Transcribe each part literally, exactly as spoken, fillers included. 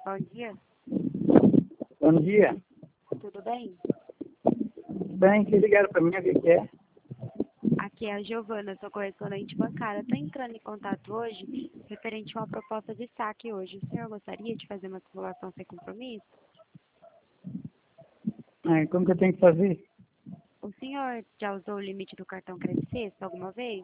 Bom dia, Bom dia. tudo bem? Bem, que ligaram para mim, o que que é? Aqui é a Giovana, sou correspondente bancária. Estou entrando em contato hoje referente a uma proposta de saque hoje. O senhor gostaria de fazer uma simulação sem compromisso? Ah, como que eu tenho que fazer? O senhor já usou o limite do cartão Crédito Sexta alguma vez?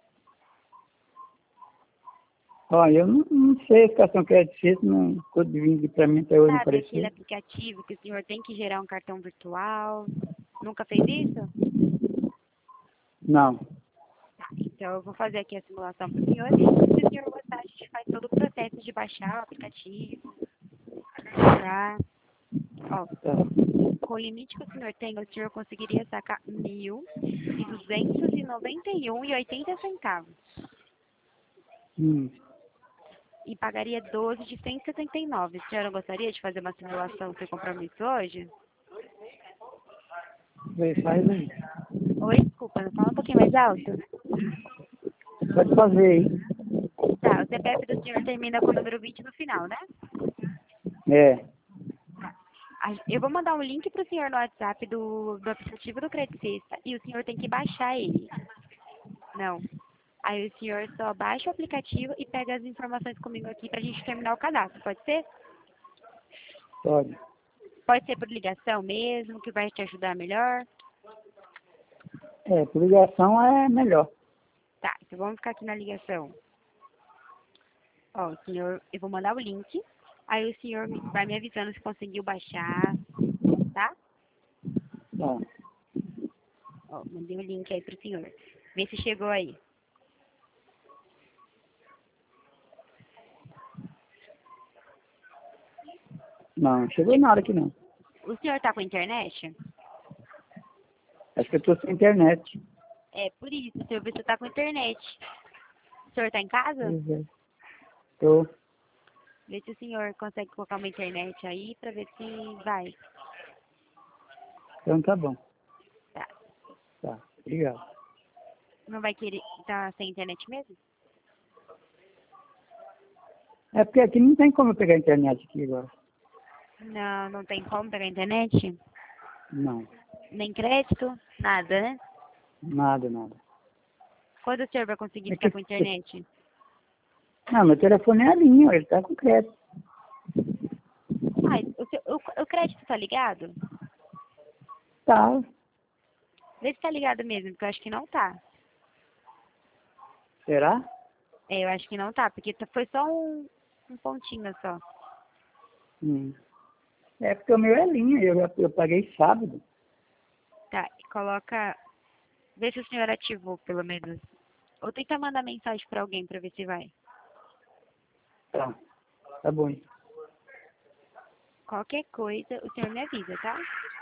Olha, eu não, não sei a situação que é difícil, não ficou vindo para mim até hoje não Sabe aquele apareceu. aplicativo que o senhor tem que gerar um cartão virtual? Nunca fez isso? Não. Então eu vou fazer aqui a simulação para o senhor. Se o senhor gostar, a gente faz todo o processo de baixar o aplicativo, tá? Ó, Tá. com o limite que o senhor tem, o senhor conseguiria sacar mil duzentos e noventa e um e oitenta centavos. Hum. E pagaria doze de cento e setenta e nove. A senhora gostaria de fazer uma simulação sem compromisso hoje? Vê, faz aí. Oi, desculpa, fala um pouquinho mais alto. Pode fazer aí. Tá, o C P F do senhor termina com o número vinte no final, né? É. A- Eu vou mandar um link para o senhor no WhatsApp do, do aplicativo do Crédito Sexta e o senhor tem que baixar ele. Não. Aí o senhor só baixa o aplicativo e pega as informações comigo aqui pra gente terminar o cadastro, pode ser? Pode. Pode ser por ligação mesmo, que vai te ajudar melhor. É, por ligação é melhor. Tá, então vamos ficar aqui na ligação. Ó, o senhor, eu vou mandar o link, aí o senhor me- vai me avisando se conseguiu baixar, tá? Tá. Ó, mandei o link aí pro senhor. Vê se chegou aí. Não, chegou nada aqui não. O senhor tá com internet? Acho que eu tô sem internet. É, por isso, o senhor vê se tá com internet. O senhor tá em casa? Pois é. Tô. Vê se o senhor consegue colocar uma internet aí pra ver se vai. Então tá bom. Tá. Tá. Obrigado. Não vai querer tá sem internet mesmo? É porque aqui não tem como eu pegar internet aqui agora. Não, não tem como pegar internet? Não. Nem crédito? Nada, né? Nada, nada. Quando o senhor vai conseguir É ficar que... com internet? Não, meu telefone é a linha, ele tá com crédito. Ah, o, seu- o, o crédito tá ligado? Tá. Vê se tá ligado mesmo, porque eu acho que não tá. Será? É, eu acho que não tá, porque tá- foi só um, um pontinho só. Hum. É porque o meu é linha, eu, eu paguei sábado. Tá, e coloca... Vê se o senhor ativou, pelo menos. Ou tenta mandar mensagem pra alguém pra ver se vai. Tá. Tá bom. Qualquer coisa, o senhor me avisa, tá?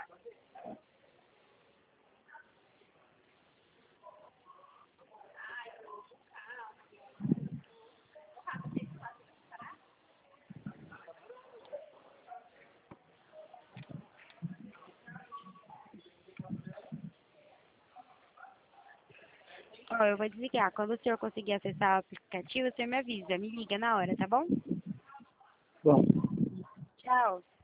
Ó, eu vou desligar. Quando o senhor conseguir acessar o aplicativo, o senhor me avisa. Me liga na hora, tá bom? Bom. Tchau.